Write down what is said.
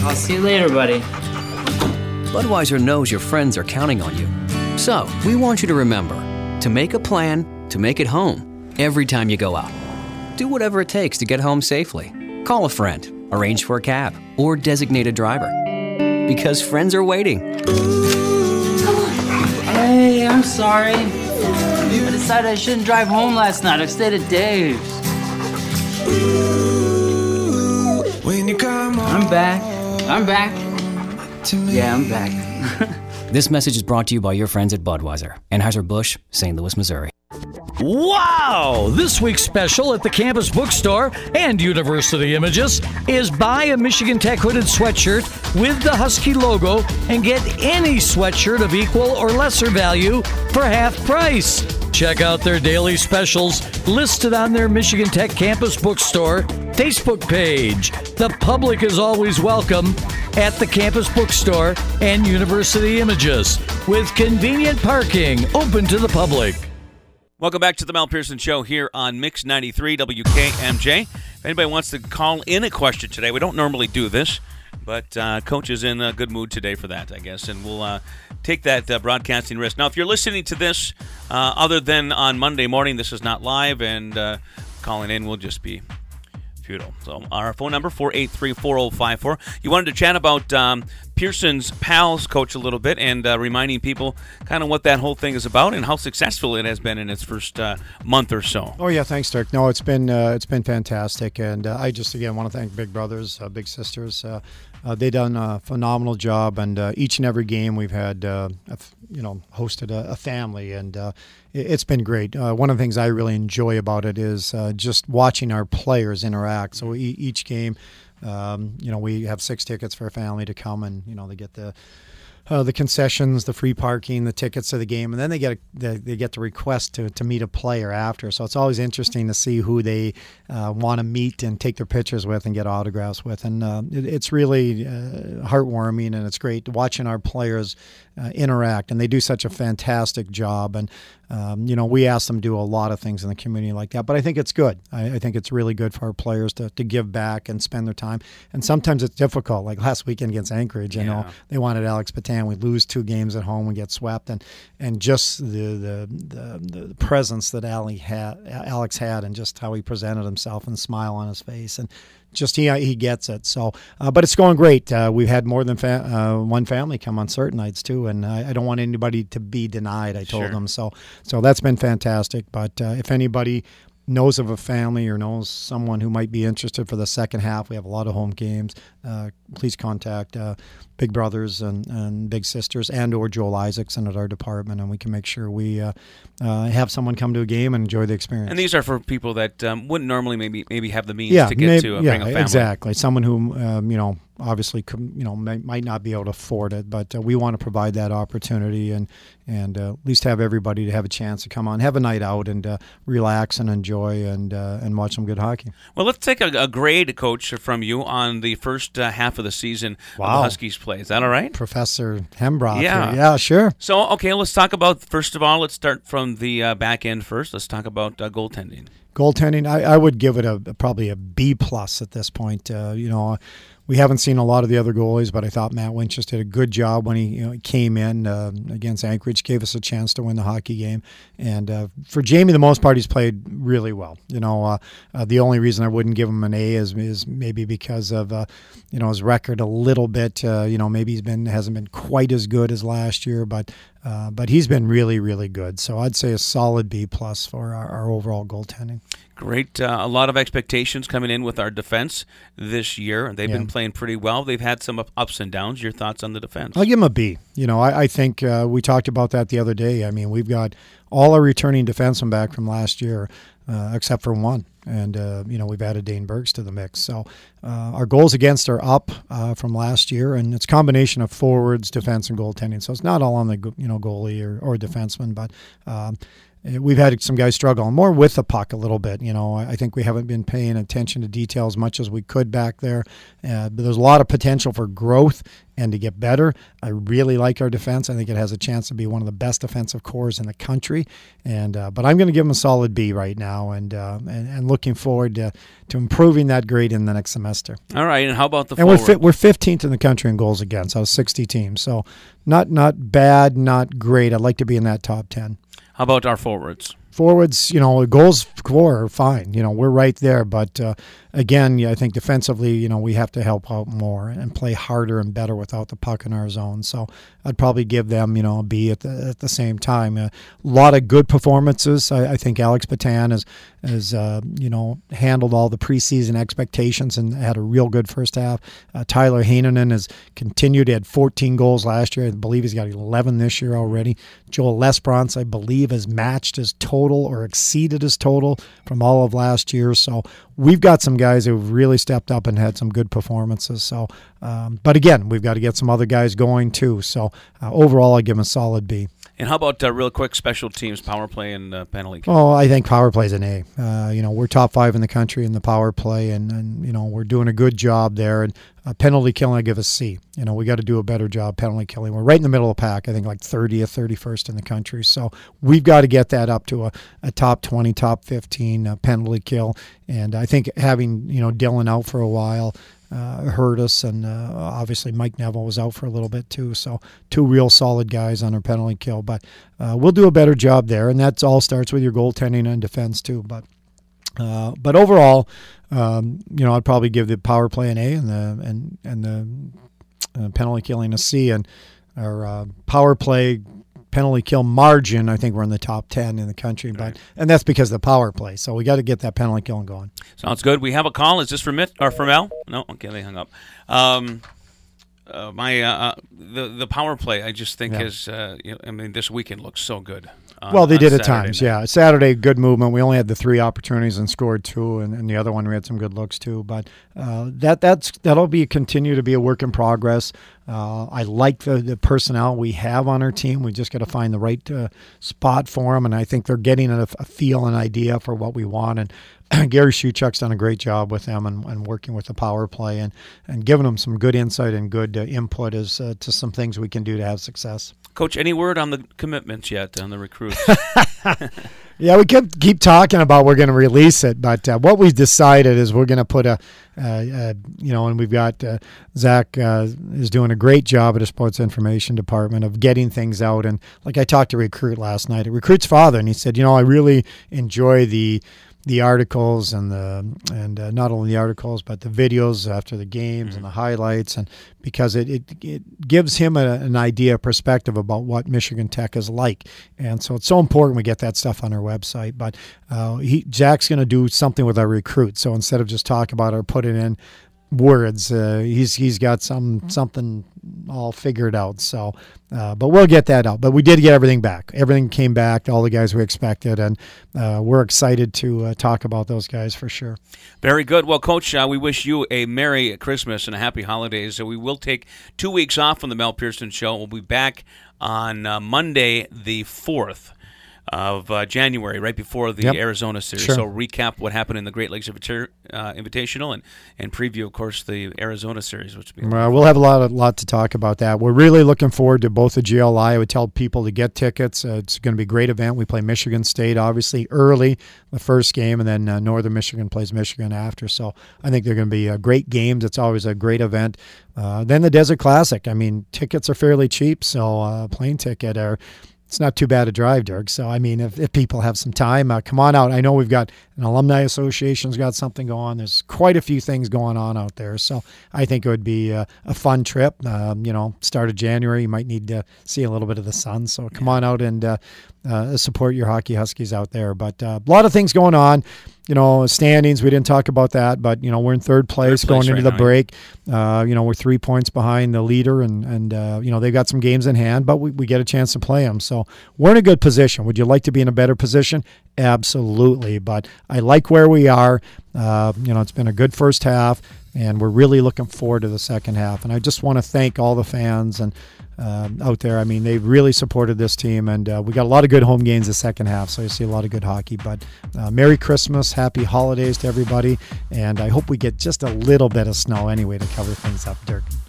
I'll see you later, buddy. Budweiser knows your friends are counting on you. So, we want you to remember to make a plan to make it home every time you go out. Do whatever it takes to get home safely. Call a friend, arrange for a cab, or designate a driver. Because friends are waiting. Hey, I'm sorry. I decided I shouldn't drive home last night. I stayed at Dave's. I'm back. Yeah, I'm back. This message is brought to you by your friends at Budweiser, Anheuser-Busch, St. Louis, Missouri. Wow! This week's special at the Campus Bookstore and University Images is buy a Michigan Tech hooded sweatshirt with the Husky logo and get any sweatshirt of equal or lesser value for half price. Check out their daily specials listed on their Michigan Tech Campus Bookstore Facebook page. The public is always welcome at the Campus Bookstore and University Images with convenient parking open to the public. Welcome back to the Mel Pearson Show here on Mix 93 WKMJ. If anybody wants to call in a question today, we don't normally do this, but Coach is in a good mood today for that, I guess, and we'll take that broadcasting risk. Now, if you're listening to this other than on Monday morning, this is not live, and calling in will just be futile. So our phone number, 483-4054. You wanted to chat about Pearson's Pals, Coach, a little bit, and reminding people kind of what that whole thing is about and how successful it has been in its first month or so. Oh, yeah, thanks, Dirk. No, it's been fantastic, and I just, again, want to thank Big Brothers, Big Sisters. They've done a phenomenal job, and each and every game we've had, hosted a family, and it's been great. One of the things I really enjoy about it is just watching our players interact. So each game, we have 6 tickets for a family to come, and they get the concessions, the free parking, the tickets to the game, and then they get the request to meet a player after. So it's always interesting to see who they want to meet and take their pictures with and get autographs with. And it's really heartwarming, and it's great watching our players interact, and they do such a fantastic job. And we ask them to do a lot of things in the community like that, but I think it's good. I think it's really good for our players to give back and spend their time. And sometimes it's difficult, like last weekend against Anchorage. They wanted Alex Patan. We lose 2 games at home, we get swept, and just the presence that Alex had, and just how he presented himself and the smile on his face, and just he gets it. So, but it's going great. We've had more than one family come on certain nights too, and I don't want anybody to be denied. I told them so that's been fantastic. But if anybody knows of a family or knows someone who might be interested for the second half, we have a lot of home games. Please contact Big Brothers and Big Sisters or Joel Isaacson at our department, and we can make sure we have someone come to a game and enjoy the experience. And these are for people that wouldn't normally maybe have the means to get to bring a family. Exactly. Someone who obviously might not be able to afford it, but we want to provide that opportunity and at least have everybody to have a chance to come on, have a night out, and relax and enjoy and watch some good hockey. Well, let's take a grade, Coach, from you on the first half of the season of the Huskies play. Is that all right? Professor Hembroth. Yeah. Yeah, sure. So, okay, let's talk about, first of all, let's start from the back end first. Let's talk about goaltending. Goaltending, I would give it probably a B+ at this point. We haven't seen a lot of the other goalies, but I thought Matt Winchester did a good job when he came in against Anchorage, gave us a chance to win the hockey game. And for Jamie, the most part, he's played really well. The only reason I wouldn't give him an A is maybe because of his record a little bit. Maybe hasn't been quite as good as last year, but he's been really, really good. So I'd say a solid B+ for our overall goaltending. Great. A lot of expectations coming in with our defense this year. They've been playing pretty well. They've had some ups and downs. Your thoughts on the defense? I'll give them a B. I think we talked about that the other day. I mean, we've got all our returning defensemen back from last year, except for one. And, we've added Dane Burks to the mix. So our goals against are up from last year, and it's a combination of forwards, defense, and goaltending. So it's not all on the goalie or defenseman, but we've had some guys struggle more with the puck a little bit. I think we haven't been paying attention to detail as much as we could back there. But there's a lot of potential for growth and to get better. I really like our defense. I think it has a chance to be one of the best defensive cores in the country. But I'm going to give them a solid B right now, and looking forward to improving that grade in the next semester. All right, and how about the forward? forward? We're 15th in the country in goals against. I was 60 teams, so not bad, not great. I'd like to be in that top 10. How about our forwards? Forwards, goals for are fine. We're right there. But again, I think defensively, we have to help out more and play harder and better without the puck in our zone. So I'd probably give them, a B at the same time. A lot of good performances. I think Alex Patan has handled all the preseason expectations and had a real good first half. Tyler Heinonen has continued. He had 14 goals last year. I believe he's got 11 this year already. Joel Lesbrance, I believe, has matched his total or exceeded his total from all of last year. So we've got some guys who've really stepped up and had some good performances. So, but again, we've got to get some other guys going too. So overall, I give them a solid B. And how about real quick special teams, power play, and penalty kill? Oh, I think power play's an A. We're top 5 in the country in the power play, and we're doing a good job there. And penalty killing, I give a C. We got to do a better job penalty killing. We're right in the middle of the pack. I think like 30th, 31st in the country. So we've got to get that up to a top 20, top 15 penalty kill. And I think having Dylan out for a while hurt us, and obviously Mike Neville was out for a little bit too. So 2 real solid guys on our penalty kill, but we'll do a better job there, and that all starts with your goaltending and defense too. But overall, I'd probably give the power play an A and the penalty killing a C, and our power play penalty kill margin, I think we're in the top 10 in the country, and that's because of the power play. So we got to get that penalty killing going. Sounds good. We have a call. Is this from Al? No, okay, they hung up. The power play, I just think is. This weekend looks so good. They did at Saturday times. night. Yeah, Saturday, good movement. We only had the 3 opportunities and scored 2, and the other one we had some good looks too. But that'll continue to be a work in progress. I like the personnel we have on our team. We just got to find the right spot for them, and I think they're getting a feel and idea for what we want. And Gary Shuchuk's done a great job with them and working with the power play and giving them some good insight and good input as to some things we can do to have success. Coach, any word on the commitments yet on the recruits? Yeah, we keep talking about we're going to release it, but what we've decided is we're going to put and we've got Zach is doing a great job at the Sports Information Department of getting things out. And like I talked to Recruit last night, Recruit's father, and he said, I really enjoy the articles and not only the articles but the videos after the games and the highlights, and because it gives him an idea, a perspective about what Michigan Tech is like, and so it's so important we get that stuff on our website. But Jack's going to do something with our recruits, so instead of just talk about it or put it in words, he's got something all figured out. So, but we'll get that out. But we did get everything back. Everything came back, all the guys we expected, and we're excited to talk about those guys for sure. Very good. Well, Coach, we wish you a Merry Christmas and a Happy Holidays. We will take 2 weeks off from the Mel Pearson Show. We'll be back on Monday the 4th of January, right before the Arizona series. Sure. So recap what happened in the Great Lakes Invitational and preview, of course, the Arizona series. Which will be we'll have a lot to talk about that. We're really looking forward to both the GLI. I would tell people to get tickets. It's going to be a great event. We play Michigan State, obviously, early, the first game, and then Northern Michigan plays Michigan after. So I think they're going to be great games. It's always a great event. Then the Desert Classic. I mean, tickets are fairly cheap, so plane ticket it's not too bad a drive, Dirk. So, I mean, if people have some time, come on out. I know we've got an alumni association's got something going on. There's quite a few things going on out there. So I think it would be a fun trip. Start of January, you might need to see a little bit of the sun. So come on out and support your Hockey Huskies out there. But a lot of things going on. Standings, we didn't talk about that, but, we're in third place going into the break. We're 3 points behind the leader, and they've got some games in hand, but we get a chance to play them. So we're in a good position. Would you like to be in a better position? Absolutely. But I like where we are. It's been a good first half, and we're really looking forward to the second half. And I just want to thank all the fans and out there. I mean, they really supported this team, and we got a lot of good home games the second half, so you see a lot of good hockey. But Merry Christmas, Happy Holidays to everybody, and I hope we get just a little bit of snow anyway to cover things up, Dirk.